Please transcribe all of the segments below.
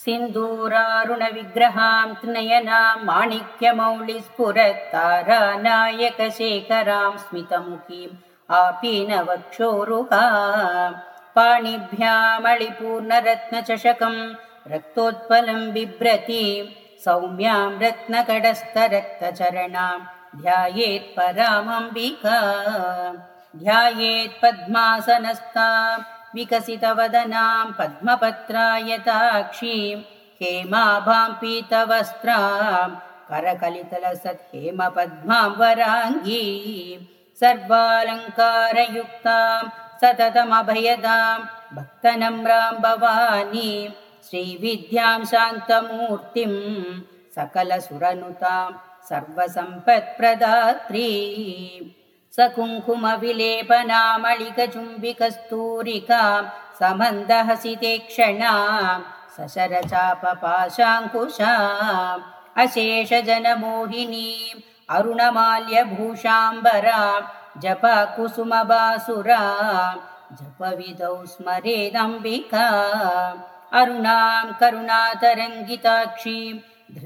सिन्दूरारुणविग्रहां त्रिनयनां माणिक्यमौलिस्फुरत्तारानायकशेखरां स्मितमुखीम् आपीनवक्षोरुहां पाणिभ्यामलिपूर्णरत्नचषकं रक्तोत्पलं बिभ्रतीं सौम्यां रत्नकडस्थरक्तचरणां ध्यायेत् परामम्बिका ध्यायेत् पद्मासनस्थां विकसितवदनां पद्मपत्रायताक्षीं हेमाभां पीतवस्त्रां करकलितलसत् हेमपद्मां वराङ्गीं सर्वालङ्कारयुक्तां सततमभयदां भक्तनम्रां भवानीं श्रीविद्यां शान्तमूर्तिं सकलसुरनुतां सर्वसम्पत्प्रदात्रीं सकुङ्कुमविलेपनामलिकचुम्बिकस्तूरिकां समन्दहसिते क्षणां सशरचापपाशाङ्कुशाम् अशेषजनमोहिनीम् अरुणमाल्यभूषाम्बरां जपकुसुमबासुरां जपविधौ स्मरेदम्बिकाम् अरुणां करुणातरङ्गिताक्षीं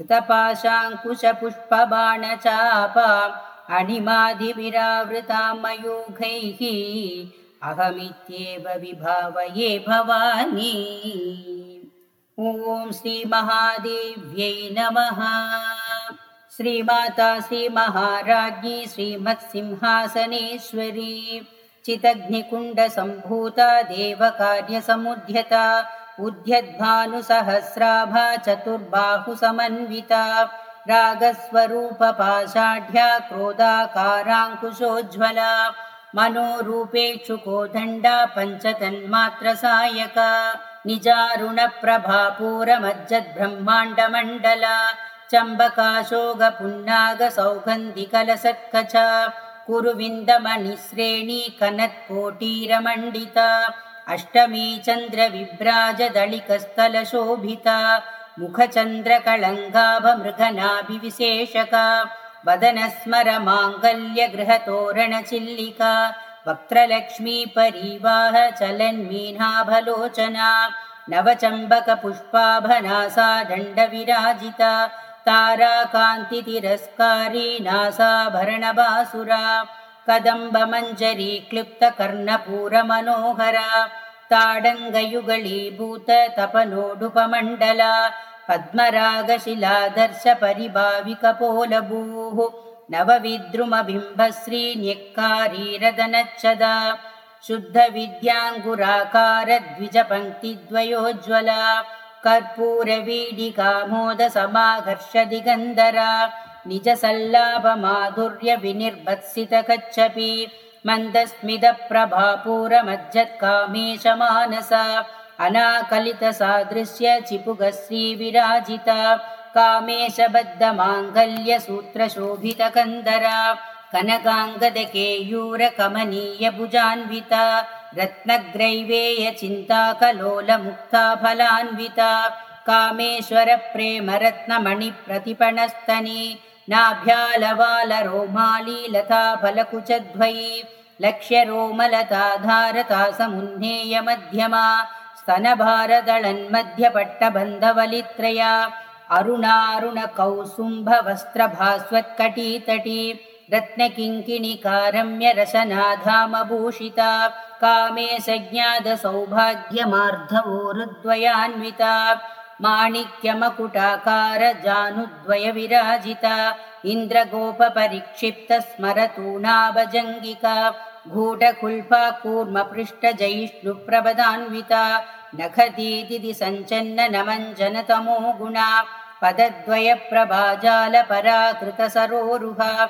धृतपाशाङ्कुशपुष्पबाणचापाम् अणिमादिविरावृतां मयूखैः अहमित्येव विभावये भवानी। ॐ श्रीमहादेव्यै नमः। श्रीमाता श्रीमहाराज्ञी श्रीमत्सिंहासनेश्वरी चितग्निकुण्डसम्भूता देवकार्यसमुद्यता उद्यद्भानुसहस्राभा चतुर्बाहुसमन्विता रागस्वरूपपाषाढ्या क्रोधाकाराङ्कुशोज्ज्वला मनोरूपेक्षुकोदण्डा पञ्चतन्मात्रसायका निजारुणप्रभापूरमज्जद्ब्रह्माण्डमण्डला चम्बकाशोगपुन्नागसौगन्धिकलसत्कचा कुरुविन्दमणिश्रेणी कनत्कोटीरमण्डिता अष्टमी चन्द्रविभ्राजदलिकस्थलशोभिता मुखचन्द्रकळङ्गाभमृगनाभिविशेषका वदनस्मरमाङ्गल्यगृहतोरणचिल्लिका वक्त्रलक्ष्मी परिवाह चलन्मीनाभलोचना नवचम्बकपुष्पाभनासा दण्डविराजिता ताराकान्तितिरस्कारी नासाभरणबासुरा कदम्बमञ्जरी क्लृप्तकर्णपूरमनोहरा ताडङ्गयुगलीभूत तपनोडुपमण्डला पद्मरागशिलादर्श परिभाविकपोलभूः नवविद्रुमबिम्बश्रीन्यक्कारीरदनच्छदा शुद्धविद्याङ्गुराकारद्विजपङ्क्तिद्वयोज्ज्वला कर्पूरवीडिकामोदसमाघर्षदिगन्धरा निजसल्लाभमाधुर्यविनिर्भत्सितकच्छपि मन्दस्मितप्रभापूरमज्जत्कामेशमानसा अनाकलितसादृश्य चिपुगश्रीविराजिता कामेशबद्धमाङ्गल्यसूत्रशोभितकन्दरा कनकाङ्गदकेयूरकमनीयभुजान्विता रत्नग्रैवेयचिन्ताकलोलमुक्ताफलान्विता कामेश्वरप्रेमरत्नमणिप्रतिपणस्तनी नाभ्यालवालरोमालीलताफलकुचद्वयी लक्ष्यरोमलताधारतासमुन्नेयमध्यमा स्तनभारदळन्मध्यपट्टबन्धवलित्रया अरुणारुणकौसुम्भवस्त्रभास्वत्कटीतटी रत्नकिङ्किणिकारम्यरसनाधामभूषिता कामेशज्ञातसौभाग्यमार्धवोरुद्वयान्विता माणिक्यमकुटाकारजानुद्वयविराजिता इन्द्रगोपपरिक्षिप्तस्मरतूणाभजङ्गिका गूढकुल्पा कूर्मपृष्ठजयिष्णुप्रभदान्विता नखदीदिति सञ्चन्ननमञ्जनतमो गुणा पदद्वयप्रभाजालपराकृतसरोरुहा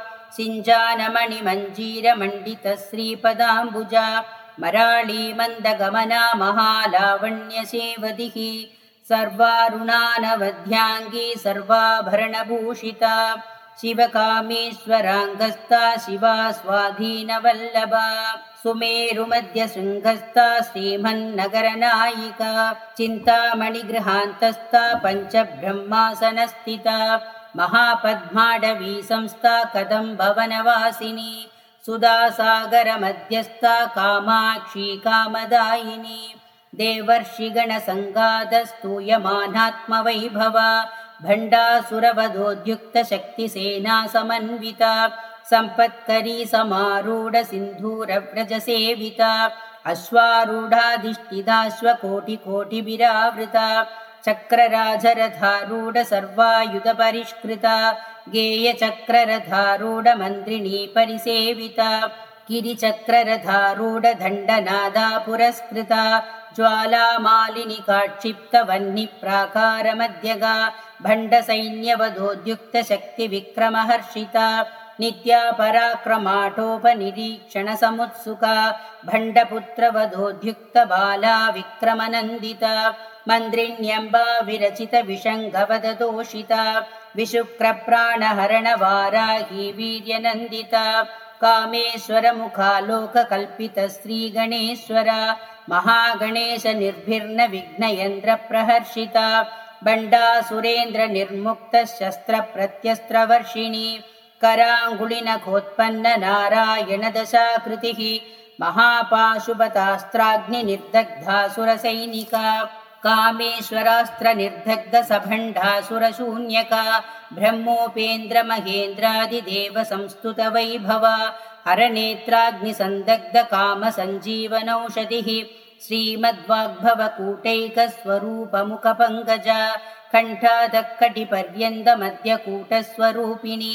सिञ्जानमणिमञ्जीरमण्डितश्रीपदाम्बुजा मराळीमन्दगमना महालावण्यसेवदिः सर्वारुणानवध्याङ्गी सर्वाभरणभूषिता शिवकामेश्वराङ्गस्था शिवा स्वाधीनवल्लभा सुमेरुमध्यशृङ्गस्था श्रीमन्नगरनायिका चिन्तामणिगृहान्तस्था पञ्चब्रह्मासनस्थिता महापद्माडवी संस्था कदम्बवनवासिनी सुधासागरमध्यस्था कामाक्षी कामदायिनी देवर्षिगणसङ्गादस्तूयमानात्मवैभवा भण्डासुरवधोद्युक्तशक्तिसेना समन्विता सम्पत्करी समारूढसिन्धूरव्रजसेविता अश्वारूढाधिष्ठिताश्वकोटिकोटिभिरावृता चक्रराजरथारूढसर्वायुधपरिष्कृता गेयचक्ररथारूढमन्त्रिणी परिसेविता गिरिचक्ररथारूढदण्डनादा पुरस्कृता ज्वालामालिनिकाक्षिप्तवह्निप्राकारमध्यगा भण्डसैन्यवधोद्युक्तशक्तिविक्रमहर्षिता नित्या पराक्रमाटोपनिरीक्षणसमुत्सुका भण्डपुत्रवधोद्युक्तबाला विक्रमनन्दिता मन्त्रिण्यम्बा विरचितविषङ्गवदतोषिता विशुक्रप्राणहरणवाराही वीर्यनन्दिता कामेश्वरमुखालोककल्पितश्रीगणेश्वरा महागणेशनिर्भिर्नविघ्नयन्द्रप्रहर्षिता बण्डासुरेन्द्रनिर्मुक्तशस्त्रप्रत्यस्त्रवर्षिणी कराङ्गुलिनखोत्पन्ननारायणदशाकृतिः महापाशुपतास्त्राग्निनिर्दग्धासुरसैनिका कामेश्वरास्त्रनिर्दग्धसभण्डासुरशून्यका ब्रह्मोपेन्द्रमहेन्द्रादिदेवसंस्तुतवैभवा हरनेत्राग्निसन्दग्धकामसञ्जीवनौषधिः श्रीमद्वाग्भवकूटैकस्वरूपमुखपङ्कजा कण्ठादक्कटिपर्यन्तमध्यकूटस्वरूपिणी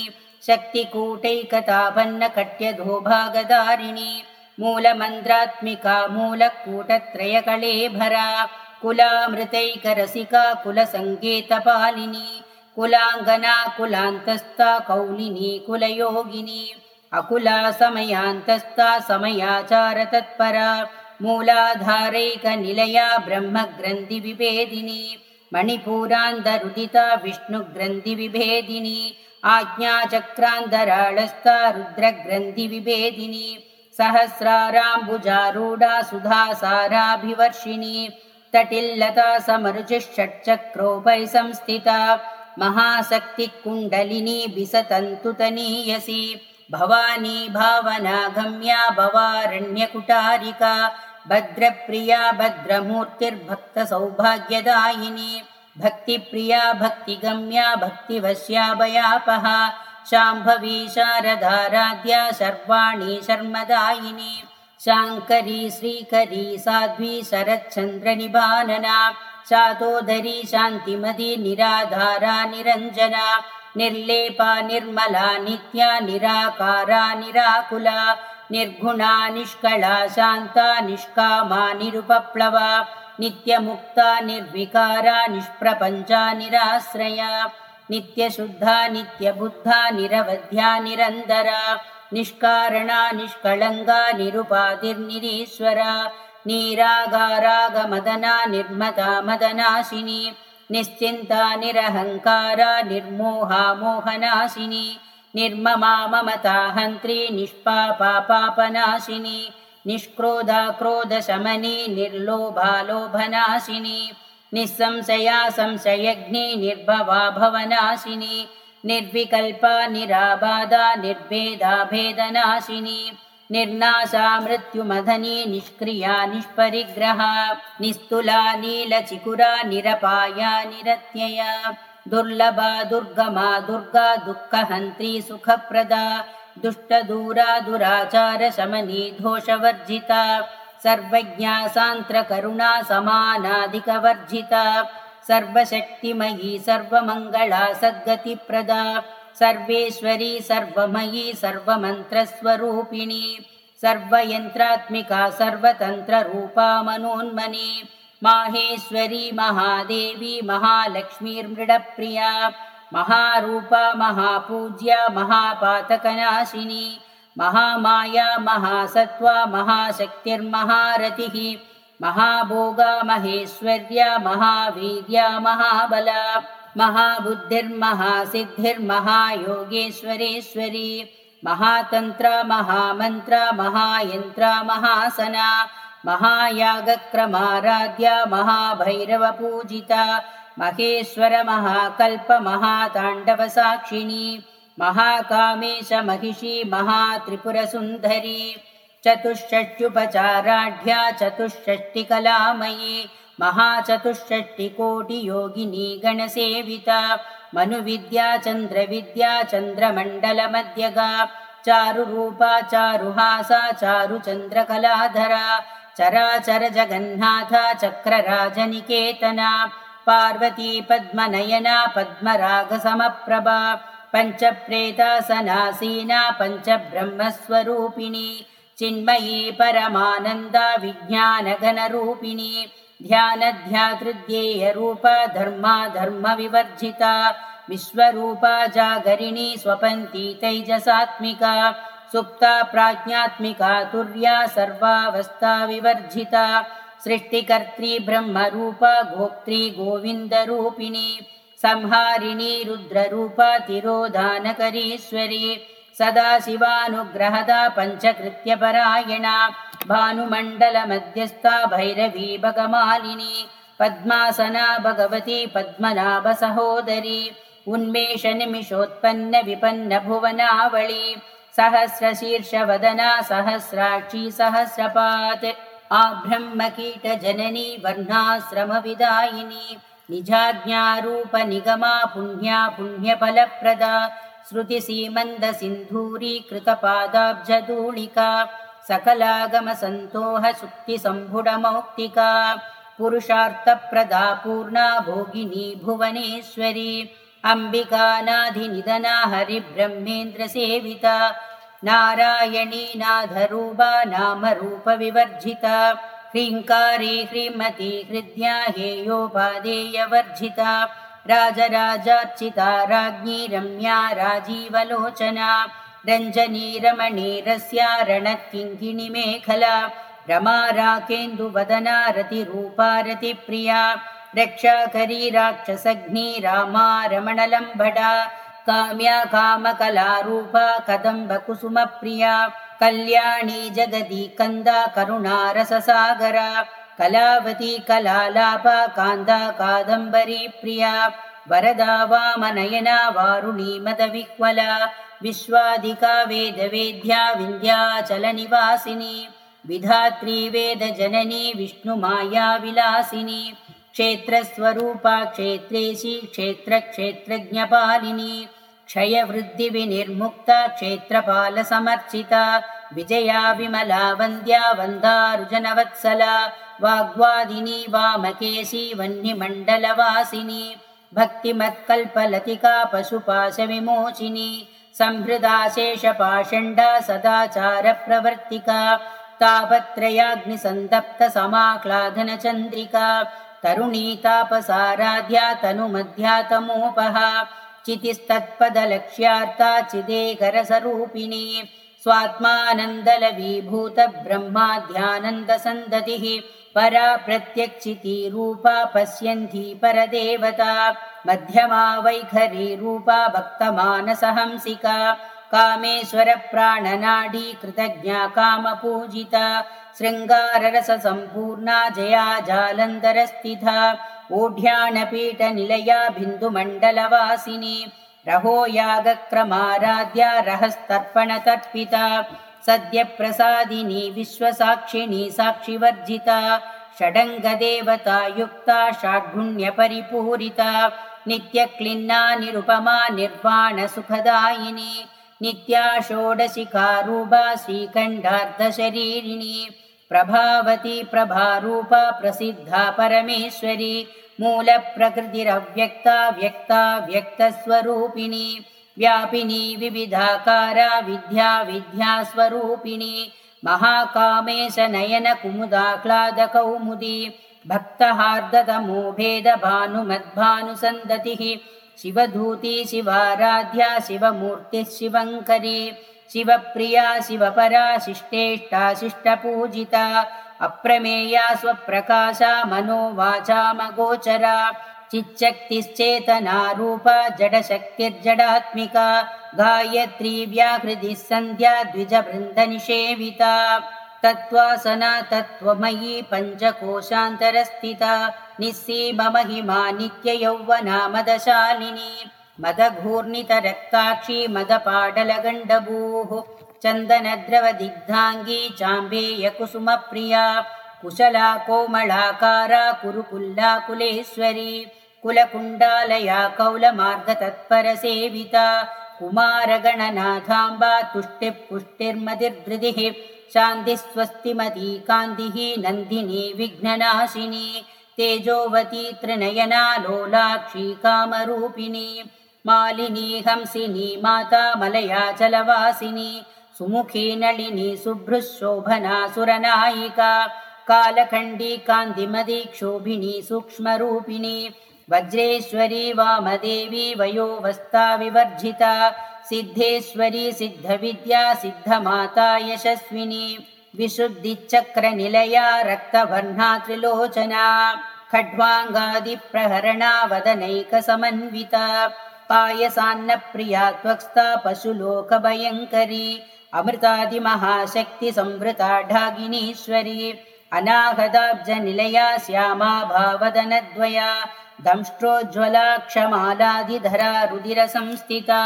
शक्तिकूटैकतापन्नकट्यधोभागधारिणी मूलमन्त्रात्मिका मूलकूटत्रयकळेभरा कुलामृतैकरसिका कुलसङ्केतपालिनी कुलाङ्गना कुलान्तस्था कौलिनी कुलयोगिनी अकुला समयान्तस्था समयाचारतत्परा मूलाधारैकनिलया ब्रह्मग्रन्थिविभेदिनी मणिपूरान्तरुदिता विष्णुग्रन्थिविभेदिनी आज्ञाचक्रान्तराळस्था रुद्रग्रन्थिविभेदिनी सहस्राराम्बुजारूढा सुधासाराभिवर्षिणी तटिल्लता समरुचिषट्चक्रोपरि संस्थिता महाशक्तिः कुण्डलिनी बिसतन्तुतनीयसी भवानी भावनागम्या भवारण्यकुटारिका भद्रप्रिया भद्रमूर्तिर्भक्तसौभाग्यदायिनी भक्तिप्रिया भक्तिगम्या भक्तिवश्याभयापहा शाम्भवी शारदाराध्या शर्वाणी शर्मदायिनी शाङ्करी श्रीकरी साध्वी शरच्चन्द्रनिभानना शातोदरी शान्तिमती निराधारा निरञ्जना निर्लेपा निर्मला नित्या निराकारा निराकुला निर्गुणा निष्कला शान्ता निष्कामा निरुपप्लवा नित्यमुक्ता निर्विकारा निष्प्रपञ्चा निराश्रया नित्यशुद्धा नित्यबुद्धा निरवध्या निरन्तरा निष्कारणा निष्कळङ्गा निरुपाधिर्निरीश्वरा निरागारागमदना निर्मता मदनाशिनी निश्चिन्ता निरहङ्कारा निर्मोहा मोहनाशिनी निर्ममा ममता हन्त्री निष्पापा पापनाशिनी निष्क्रोधा क्रोधशमनी निर्लोभा लोभनाशिनी निस्संशया संशयग्नि निर्भवा भवनाशिनी निर्विकल्पा निराबाधा निर्भेदा भेदनाशिनी निर्नाशा मृत्युमधनी निष्क्रिया निष्परिग्रहा निस्तुला नीलचिकुरा निरपाया निरत्यया दुर्लभा दुर्गमा दुर्गा दुःखहन्त्री सुखप्रदा दुष्टदूरा दुराचारशमनी दोषवर्जिता सर्वज्ञा सान्त्रकरुणा समानाधिकवर्जिता सर्वशक्तिमयी सर्वमङ्गला सद्गतिप्रदा सर्वेश्वरी सर्वमयी सर्वमन्त्रस्वरूपिणी सर्वयन्त्रात्मिका सर्वतन्त्ररूपा मनोन्मनी माहेश्वरी महादेवी महालक्ष्मीर्मृडप्रिया महारूपा महापूज्या महापातकनाशिनी महामाया महासत्त्वा महाशक्तिर्महारथिः महाभोगा महेश्वर्या महावीर्या महाबला महाबुद्धिर्महासिद्धिर्महायोगेश्वरेश्वरी महातन्त्रा महामन्त्रा महायन्त्रा महासना महायागक्रमाराध्या महाभैरवपूजिता महेश्वर महाकल्प महाताण्डवसाक्षिणी महाकामेश महिषी महात्रिपुरसुन्दरी चतुष्षष्ट्युपचाराढ्या चतुष्षष्टिकलामयी महाचतुष्षष्टिकोटियोगिनी गणसेविता मनुविद्या चन्द्रविद्या चन्द्रमण्डलमध्यगा चारुरूपा चारुहासा चारुचन्द्रकलाधरा चराचर जगन्नाथा चक्रराजनिकेतना पार्वती पद्मनयना पद्मरागसमप्रभा पञ्चप्रेतासनासीना पञ्चब्रह्मस्वरूपिणी चिन्मयी परमानन्दा विज्ञानघनरूपिणी ध्यानध्यातृध्येयरूपा धर्मा धर्मविवर्जिता विश्वरूपा जागरिणी स्वपन्ती तैजसात्मिका सुप्ता प्राज्ञात्मिका तुर्या सर्वावस्था विवर्जिता सृष्टिकर्त्री ब्रह्मरूपा गोप्त्री गोविन्दरूपिणी संहारिणी रुद्ररूपा तिरोधानकरीश्वरी सदाशिवानुग्रहदा पञ्चकृत्यपरायणा भानुमण्डलमध्यस्था भैरवी भगमालिनी पद्मासना भगवती पद्मनाभसहोदरी उन्मेषनिमिषोत्पन्न विपन्न भुवनावळी सहस्रशीर्षवदना सहस्राक्षी सहस्रपात् आब्रह्मकीटजननी वर्णाश्रमविदायिनी निजाज्ञारूपनिगमा पुण्या पुण्यफलप्रदा श्रुतिसीमन्दसिन्धूरी कृतपादाब्जधूलिका सकलागमसन्तोह सुक्तिसम्भुडमौक्तिका पुरुषार्थप्रदा पूर्णा भोगिनी भुवनेश्वरी अम्बिकानाधिनिधना हरिब्रह्मेन्द्रसेविता नारायणी नाथरूपा नामरूपविवर्जिता ह्रीङ्कारी ह्रीमती हृद्या हेयोपादेयवर्जिता राजराजार्चिता राज्ञी रम्या राजीवलोचना रञ्जनी रमणीरस्या रणत्किङ्किणिमेखला रमा राकेन्दुवदना रतिरूपा रतिप्रिया रक्षाकरी राक्षसग्नी रामा रमणलम्भडा काम्या कामकलारूपा कदम्बकुसुमप्रिया कल्याणी जगदी कन्दा करुणारससागरा कलावती कलालापा कान्दा कादम्बरी प्रिया वरदा वामनयना वारुणी मदविह्वला विश्वादिका वेदवेद्या विन्ध्याचलनिवासिनी विधात्री वेदजननी विष्णुमाया विलासिनी क्षेत्रस्वरूपा क्षेत्रेशी क्षेत्रक्षेत्रज्ञपालिनी क्षयवृद्धिविनिर्मुक्ता क्षेत्रपालसमर्चिता विजया विमला वन्द्या वन्दारुजनवत्सला वाग्वादिनी वामकेशी वह्निमण्डलवासिनी भक्तिमत्कल्पलतिका पशुपाशविमोचिनी संहृदा शेषपाषण्डा सदाचारप्रवर्तिका तापत्रयाग्निसन्तप्तसमाक्लाधनचन्द्रिका तरुणी तापसाराध्या तनुमध्यातमोपहा चितिस्तत्पदलक्ष्यार्था चिदेकरसरूपिणी स्वात्मानन्दलवीभूतब्रह्माध्यानन्दसन्दतिः परा प्रत्यक्षितिरूपा पश्यन्ती परदेवता मध्यमा वैखरी रूपा भक्तमानसहंसिका कामेश्वरप्राणनाडी कृतज्ञा कामपूजिता शृङ्गाररससम्पूर्णा जया जालन्धरस्थिता ओढ्यानपीठनिलया बिन्दुमण्डलवासिनी रहो यागक्रमाराध्या रहस्तर्पणतर्पिता सद्यप्रसादिनी विश्वसाक्षिणी साक्षिवर्जिता षडङ्गदेवता युक्ता षड्गुण्यपरिपूरिता नित्यक्लिन्ना निरुपमा निर्वाणसुखदायिनी नित्या षोडशिकारूपा श्रीकण्ठार्धशरीरिणी प्रभावती प्रभारूपा प्रसिद्धा परमेश्वरी मूलप्रकृतिरव्यक्ता व्यक्ता व्यक्तस्वरूपिणी व्यापिनी विविधाकारा विद्या विद्यास्वरूपिणी महाकामेशनयन कुमुदाह्लादकौमुदी भक्तहार्दतमो भेदभानुमद्भानुसन्दतिः शिवधूती शिवाराध्या शिवमूर्तिः शिवङ्करी शिवप्रिया शिवपरा शिष्टेष्टा शिष्टपूजिता अप्रमेया स्वप्रकाशा मनोवाचामगोचरा चिच्शक्तिश्चेतनारूपा जडशक्तिर्जडात्मिका गायत्री व्याहृतिः सन्ध्या द्विजवृन्दनिषेविता तत्त्वासना तत्त्वमयी पञ्चकोशान्तरस्थिता निस्सीममहिमा नित्ययौवना मदशालिनी मदघूर्णितरक्ताक्षी मदपाडलगण्डभूः चन्दनद्रवदिग्धाङ्गी चाम्बेयकुसुमप्रिया कुशला कोमलाकारा कुरुकुल्लाकुलेश्वरी कुलकुण्डालया कौलमार्गतत्परसेविता कुमारगणनाथाम्बा तुष्टिपुष्टिर्मतिर्धृतिः शान्तिस्वस्तिमती कान्तिः नन्दिनी विघ्ननाशिनी तेजोवती त्रिनयना लोलाक्षी कामरूपिणी मालिनी हंसिनी माता मलया जलवासिनी सुमुखी नलिनी शुभ्रशोभना सुरनायिका कालखण्डी कान्तिमती क्षोभिनी सूक्ष्मरूपिणी वज्रेश्वरी वामदेवी वयोवस्था विवर्जिता सिद्धेश्वरी सिद्धविद्या सिद्धमाता यशस्विनी विशुद्धिचक्रनिलया रक्तवर्णा त्रिलोचना खड्वाङ्गादिप्रहरणा वदनैकसमन्विता पायसान्नप्रिया त्वक्स्था पशुलोकभयङ्करी अमृतादिमहाशक्तिसंवृता ढागिनीश्वरी अनाहताब्जनिलया श्यामा भावदनद्वया दंष्ट्रोज्ज्वलाक्षमालाधिधरा रुधिरसंस्थिता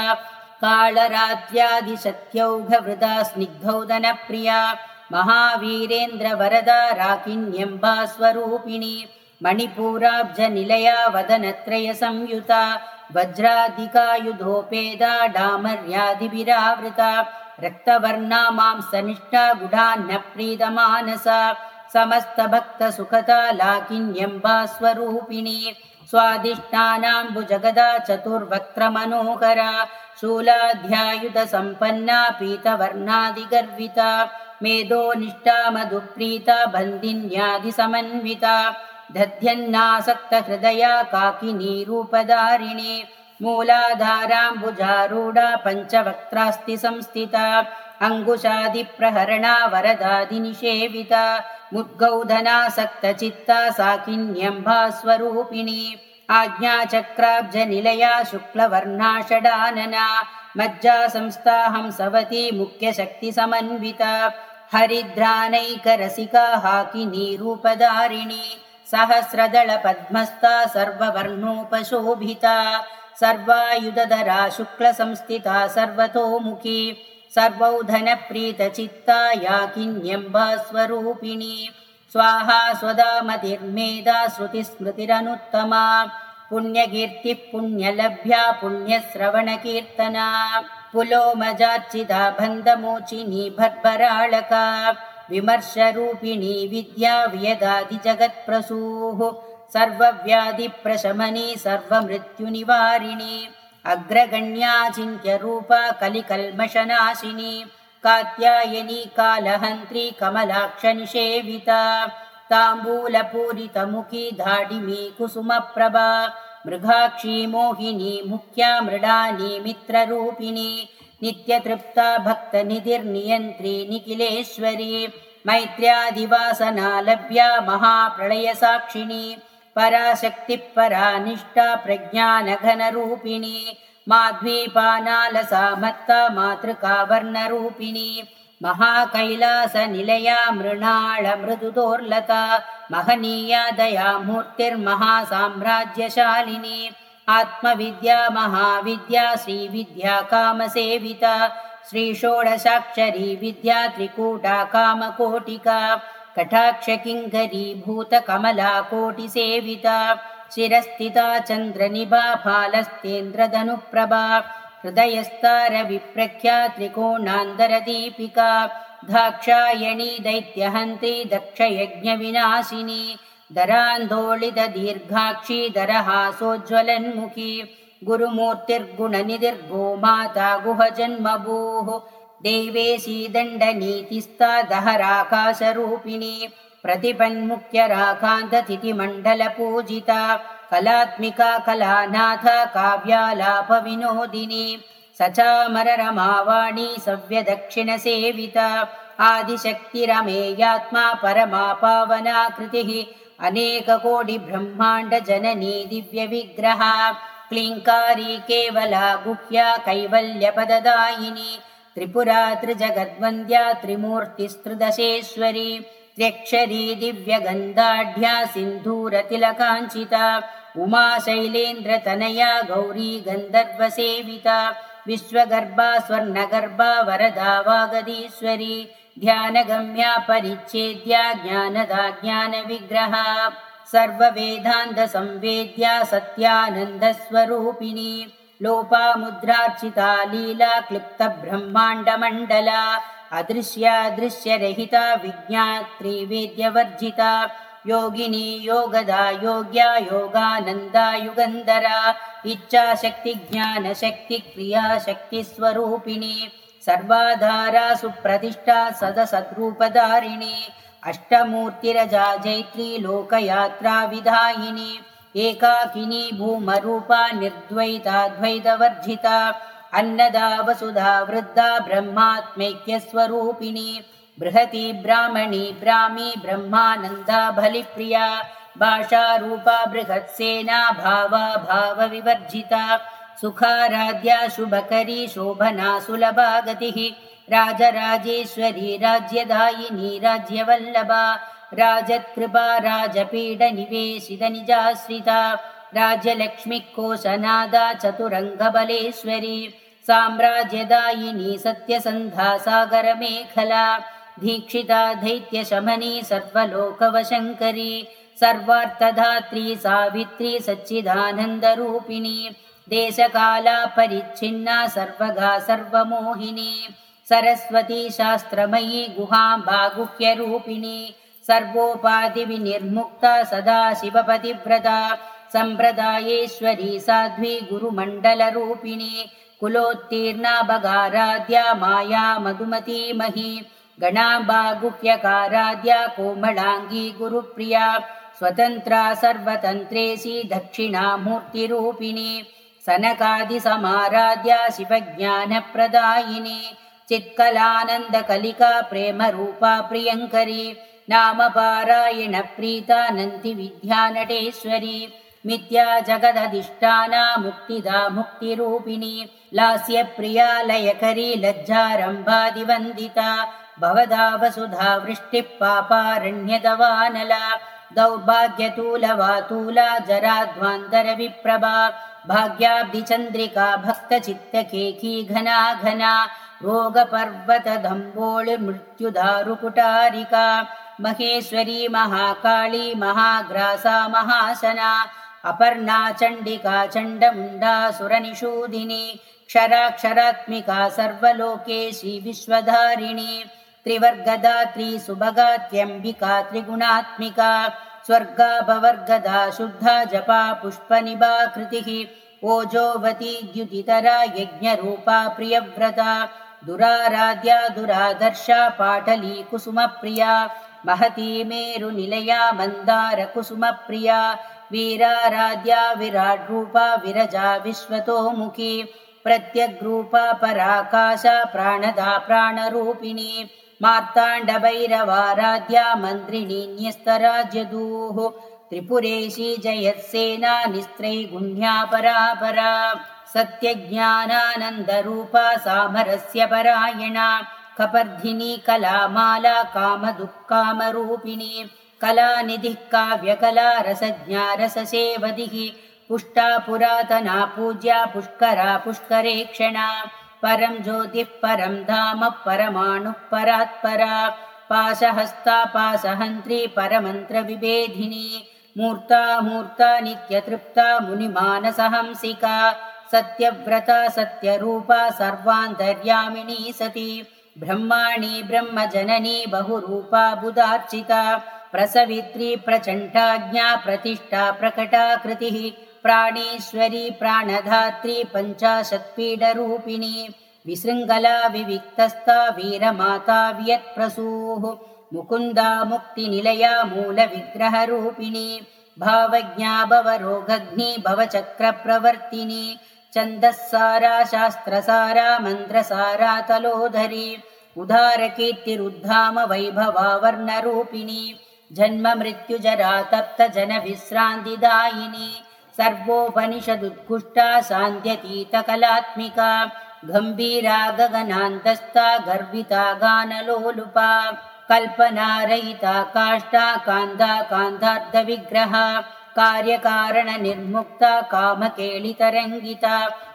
कालरात्र्यादिशक्त्यौघवृदा स्निग्धौदनप्रिया महावीरेन्द्रवरदा राकिन्यम्बा स्वरूपिणी मणिपूराब्जनिलया वदनत्रयसंयुता वज्राधिकायुधोपेदा डामर्यादिभिरावृता रक्तवर्णा मांसनिष्ठा गुडान्नप्रीतमानसा समस्तभक्तसुखदा लाकिन्यम्बा स्वरूपिणी स्वादिष्टानाम्बुजगदा चतुर्वक्त्रमनोहरा शूलाध्यायुधसम्पन्ना पीतवर्णादिगर्विता मेधोनिष्ठा मधुप्रीता बन्दिन्यादिसमन्विता दध्यन्नासक्तहृदया काकिनी रूपधारिणी मूलाधाराम्बुजारूढा पञ्चवक्त्रास्ति संस्थिता अङ्गुशादिप्रहरणा वरदादिनिषेविता मुद्गौधनासक्तचित्ता साकिन्यम्बा स्वरूपिणी आज्ञाचक्राब्जनिलया शुक्लवर्णा षडानना मज्जासंस्था हंसवती मुख्यशक्तिसमन्विता हरिद्रानैकरसिका हाकिनी रूपधारिणी सहस्रदलपद्मस्था सर्ववर्णोपशोभिता सर्वायुधधरा शुक्लसंस्थिता सर्वतोमुखी सर्वौधनप्रीतचित्ता याकिन्यम्बा स्वरूपिणी स्वाहा स्वदा मतिर्मेधा श्रुतिस्मृतिरनुत्तमा पुण्यकीर्तिः पुण्यलभ्या पुण्यश्रवणकीर्तना पुलोमजार्चिता बन्धमोचिनी भर्भराळका विमर्शरूपिणी विद्या वियदादिजगत्प्रसूः सर्वव्याधिप्रशमनी सर्वमृत्युनिवारिणी अग्रगण्या चिन्त्यरूपा कलिकल्मषनाशिनी कात्यायनी कालहन्त्री कमलाक्षनिषेविता ताम्बूलपूरितमुखी धाडिमी कुसुमप्रभा मृगाक्षी मोहिनी मुख्या मृडानी मित्ररूपिणी नित्यतृप्ता भक्तनिधिर्नियन्त्री निखिलेश्वरी मैत्र्यादिवासना लभ्या महाप्रलयसाक्षिणी पराशक्तिः परानिष्ठा प्रज्ञानघनरूपिणी माध्वीपानालसा मत्ता मातृकावर्णरूपिणी महाकैलासनिलया मृणालमृदुदोर्लता महनीया दयामूर्तिर्महासाम्राज्यशालिनी आत्मविद्या महाविद्या श्रीविद्या कामसेविता श्रीषोडशाक्षरी विद्या त्रिकूटा कामकोटिका कटाक्षकिङ्करी भूतकमला कोटिसेविता शिरस्थिता चन्द्रनिभा फालस्तेन्द्रधनुप्रभा हृदयस्तारविप्रख्या त्रिकोणान्तरदीपिका दाक्षायणी दैत्यहन्त्री दक्षयज्ञविनाशिनी दरान्दोलितदीर्घाक्षी दरहासोज्ज्वलन्मुखी गुरुमूर्तिर्गुणनिधिर्गोमाता गुहजन्मभूः देवेशी दण्डनीतिस्था दहराकाशरूपिणी प्रतिपन्मुख्यराकान्ततिथिमण्डलपूजिता कलात्मिका कलानाथा काव्यालापविनोदिनी सचामररमावाणी सव्यदक्षिणसेविता आदिशक्तिरमेयात्मा परमा पावनाकृतिः अनेककोटिब्रह्माण्डजननी दिव्यविग्रहा क्लीङ्कारी केवला गुह्या कैवल्यपददायिनी त्रिपुरा त्रिजगद्वन्द्या त्रिमूर्तिस्त्रिदशेश्वरी त्र्यक्षरी दिव्यगन्धाढ्या सिन्धूरतिलकाञ्चिता उमा शैलेन्द्रतनया गौरी गन्धर्वसेविता विश्वगर्भा स्वर्णगर्भा वरदा वागदीश्वरी ध्यानगम्या परिच्छेद्या ज्ञानदा ज्ञानविग्रहा सर्ववेदान्तसंवेद्या सत्यानन्दस्वरूपिणी लोपामुद्रार्चिता लीला क्लिप्तब्रह्माण्डमण्डला अदृश्या दृश्यरहिता विज्ञात्री वेद्यवर्जिता योगिनी योगदा योग्या योगानन्दा युगन्धरा इच्छाशक्ति ज्ञानशक्ति क्रियाशक्तिस्वरूपिणी सर्वाधारा सुप्रतिष्ठा सदसद्रूपधारिणी अष्टमूर्तिरजा जैत्री लोकयात्रा विधायिनी एकाकिनी भूमरूपा निर्द्वैताद्वैतवर्जिता अन्नदा वसुधा वृद्धा ब्रह्मात्मैक्यस्वरूपिणी बृहती ब्राह्मणी ब्राह्मी ब्रह्मानन्दा बलिप्रिया भाषारूपा बृहत्सेना भावा भावविवर्जिता सुखाराध्या शुभकरी शोभना सुलभा गतिः राजराजेश्वरी राज्यदायिनी राज्यवल्लभा राजत्कृपा राजपीडनिवेशितनिजाश्रिता राज्यलक्ष्मीकोशनादा चतुरङ्गबलेश्वरी साम्राज्यदायिनी सत्यसन्धा सागरमेखला दीक्षिता दैत्यशमनी सर्वलोकवशङ्करी सर्वार्थधात्री सावित्री सच्चिदानन्दरूपिणी देशकाला परिच्छिन्ना सर्वगा सर्वमोहिनी सरस्वती शास्त्रमयी गुहाम्बा गुह्यरूपिणी सर्वोपाधिविनिर्मुक्ता सदाशिवपतिव्रता सम्प्रदायेश्वरी साध्वी गुरुमण्डलरूपिणी कुलोत्तीर्णा भगाराध्या माया मधुमतीमही गणाम्बा गुह्यकाराध्या कोमलाङ्गी गुरुप्रिया स्वतन्त्रा सर्वतन्त्रेशी दक्षिणामूर्तिरूपिणी सनकादिसमाराध्या शिवज्ञानप्रदायिनी चित्कलानन्दकलिका प्रेमरूपा प्रियङ्करी नामपारायणप्रीता नन्दिविद्यानटेश्वरी मिथ्या जगदधिष्ठाना मुक्तिदा मुक्तिरूपिणी लास्यप्रिया लयकरी लज्जारम्भादिवन्दिता भवदा वसुधा वृष्टिः पापारण्यदवानला दौर्भाग्यतूलवातूला जराध्वान्तरविप्रभा भाग्याब्धिचन्द्रिका भक्तचित्तकेकी घना घना रोगपर्वतदम्बोळिमृत्युदारुकुटारिका महेश्वरी महाकाली महाग्रासा महाशना अपर्णा चण्डिका चण्डमुण्डा सुरनिषूदिनी क्षराक्षरात्मिका सर्वलोकेशी विश्वधारिणी त्रिवर्गदात्री सुभगात्यम्बिका त्रिगुणात्मिका स्वर्गापवर्गदा शुद्धा जपा पुष्पनिभाकृतिः ओजोवती द्युतितरा यज्ञरूपा प्रियव्रता दुराराध्या दुरादर्शा पाटली कुसुमप्रिया महती मेरुनिलया मन्दारकुसुमप्रिया वीराराध्या विराड्रूपा विरजा विश्वतोमुखी प्रत्यग्रूपा पराकाशा प्राणदा प्राणरूपिणी मार्ताण्डभैरवाराध्या मन्त्रिणी न्यस्तराज्यदूः त्रिपुरेशी जयत्सेना निस्त्रैगुण्या परापरा सत्यज्ञानानन्दरूपा सामरस्य परायणा कपर्धिनी कलामाला कामदुःकामरूपिणी कलानिधिः काव्यकला रसज्ञा रससेवधिः पुष्टा पुरातना पूज्या पुष्करा पुष्करेक्षणा परं ज्योतिः परं धाम परमाणुः परात्परा पाशहस्ता पाशहन्त्री परमन्त्रविभेदिनी मूर्ता मूर्ता नित्यतृप्ता मुनिमानसहंसिका सत्यव्रता सत्यरूपा सर्वान्तर्यामिनी सती ब्रह्माणी ब्रह्मजननी बहुरूपा बुधार्चिता प्रसवित्री प्रचण्डाज्ञा प्रतिष्ठा प्रकटाकृतिः प्राणेश्वरी प्राणधात्री पञ्चाशत्पीडरूपिणी विशृङ्खला विविक्तस्था वीरमाता वियत्प्रसूः मुकुन्दा मुक्तिनिलया मूलविग्रहरूपिणी भावज्ञा भवरोगग्नी भवचक्रप्रवर्तिनी छन्दस्सारा शास्त्रसारा मन्त्रसारा तलोधरी उदारकीर्तिरुद्धाम वैभवा वर्णरूपिणी जन्ममृत्युजरा तप्तजनविश्रान्तिदायिनी सर्वोपनिषदुत्कृष्टा सान्ध्यतीतकलात्मिका गम्भीरा गगनान्तस्था गर्विता गानलोलुपा कल्पनारहिता काष्ठा कान्दा कान्तार्धविग्रहा कार्यकारणनिर्मुक्ता कामकेलितरङ्गिता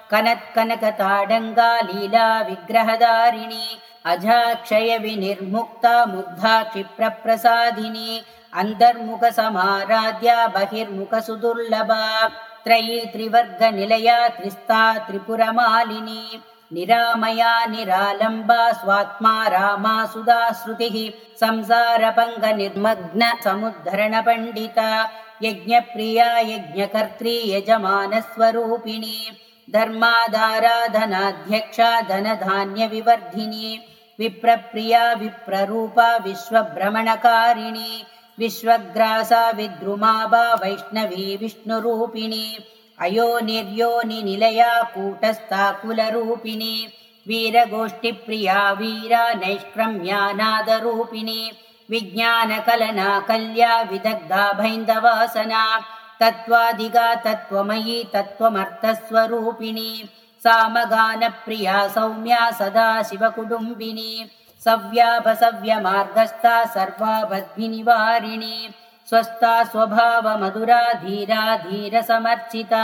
कनत्कनकताडङ्गा लीला विग्रहधारिणी अजाक्षय विनिर्मुक्ता मुग्धा क्षिप्रप्रसादिनी अन्तर्मुखसमाराध्या बहिर्मुखसुदुर्लभा त्रयी त्रिवर्गनिलया त्रिस्ता त्रिपुरमालिनी निरामया निरालम्बा स्वात्मा रामा सुधा श्रुतिः संसारपङ्गनिर्मग्न समुद्धरणपण्डिता यज्ञप्रिया यज्ञकर्त्री यजमानस्वरूपिणी धर्मादाराधनाध्यक्षा धनधान्यविवर्धिनी विप्रप्रिया विप्ररूपा विश्वभ्रमणकारिणी विश्वग्रासा विद्रुमाभा वैष्णवी विष्णुरूपिणी अयोनिर्योनिनिलया कूटस्था कुलरूपिणी वीरगोष्ठिप्रिया वीरा नैष्क्रम्यानादरूपिणी विज्ञानकलना कल्या विदग्धा भैन्दवासना तत्त्वादिगा तत्त्वमयी तत्त्वमर्थस्वरूपिणी सामगानप्रिया सौम्या सदा शिवकुटुम्बिनी सव्यापसव्यमार्गस्था सर्वाबद्धिनिवारिणी स्वस्था स्वभावमधुरा धीरा धीरसमर्चिता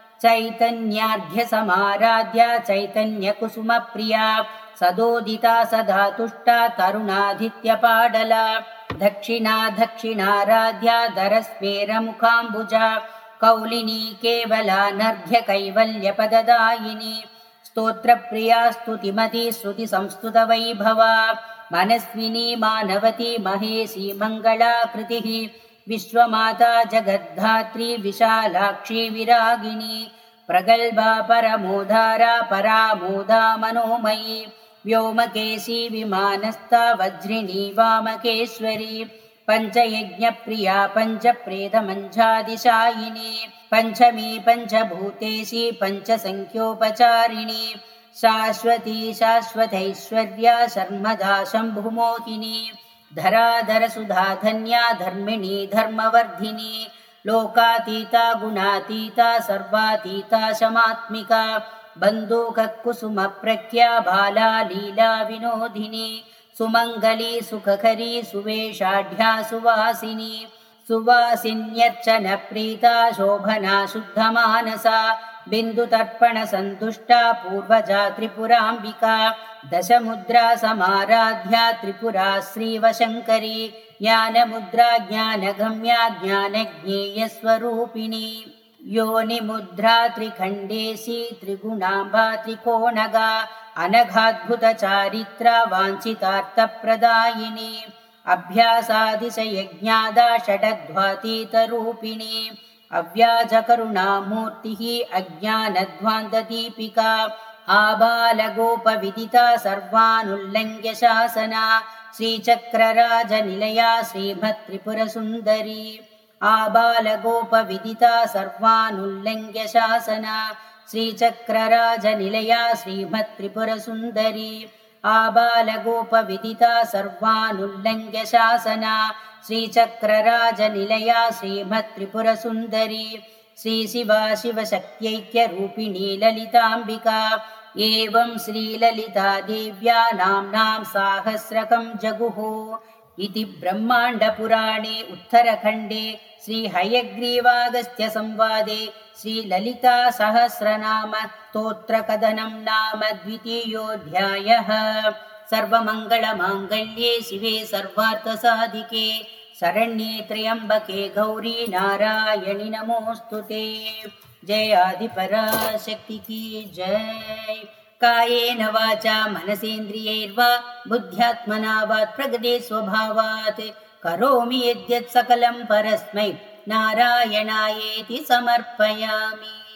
चैतन्यार्घ्यसमाराध्या चैतन्यकुसुमप्रिया सदोदिता सदा तुष्टा तरुणाधित्यपाडला दक्षिणा दक्षिणाराध्या दरस्फेरमुखाम्बुजा कौलिनी केवलानर्घ्यकैवल्यपददायिनी स्तोत्रप्रिया स्तुतिमती श्रुतिसंस्तुतवैभवा मनस्विनी मानवती महेशी मङ्गलाकृतिः विश्वमाता जगद्धात्री विशालाक्षी विरागिणी प्रगल्भा परमोधारा परामोदा मनोमयी व्योमकेशी विमानस्था वज्रिणी वामकेश्वरी पञ्चयज्ञप्रिया पञ्चप्रेतमञ्चादिशायिनी पञ्चमी पञ्चभूतेशी पञ्चसङ्ख्योपचारिणी शाश्वती शाश्वतैश्वर्या शर्मदा शम्भुमोहिनी धराधरसुधाधन्या धर्मिणी धर्मवर्धिनी लोकातीता गुणातीता सर्वातीता शमात्मिका बन्धूककुसुमप्रख्या बाला लीला विनोदिनी सुमङ्गली सुखकरी सुवेशाढ्या सुवासिनी सुवासिन्यर्चनप्रीता शोभना शुद्धमानसा बिन्दुतर्पणसन्तुष्टा पूर्वजा त्रिपुराम्बिका दशमुद्रा समाराध्या त्रिपुरा श्रीवशङ्करी ज्ञानमुद्रा ज्ञानगम्या ज्ञानज्ञेयस्वरूपिणी योनिमुद्रा त्रिखण्डेशी त्रिगुणाम्बा त्रिकोणगा अनघाद्भुतचारित्रा वाञ्छितार्थप्रदायिनी अभ्यासादिशयज्ञादा षडध्वातीतरूपिणी अव्याजकरुणामूर्तिः अज्ञानध्वान्तदीपिका आबालगोपविदिता सर्वानुल्लङ्घ्य शासना श्रीचक्रराजनिलया श्रीमत्त्रिपुरसुन्दरी आबालगोपविदिता सर्वानुल्लङ्घ्य शासना श्रीचक्रराजनिलया श्रीमत्त्रिपुरसुन्दरी आबालगोपविदिता सर्वानुल्लङ्घ्य शासना श्रीचक्रराजनिलया श्रीमत्त्रिपुरसुन्दरी श्रीशिवा शिवशक्त्यैक्यरूपिणी ललिताम्बिका एवं श्रीललिता देव्या नाम्नां साहस्रकं जगुः इति ब्रह्माण्डपुराणे उत्तरखण्डे श्रीहयग्रीवागस्त्यसंवादे श्रीललितासहस्रनाम स्तोत्रकथनं नाम द्वितीयोऽध्यायः। सर्वमङ्गलमाङ्गल्ये शिवे सर्वार्थसाधिके शरण्ये त्र्यम्बके गौरी नारायणि नमोऽस्तुते। जय आदिपराशक्ति की जय। कायेन वाचा मनसेन्द्रियैर्वा बुद्ध्यात्मना वा प्रकृते स्वभावात् करोमि यद्यत् सकलं परस्मै नारायणायेति समर्पयामि।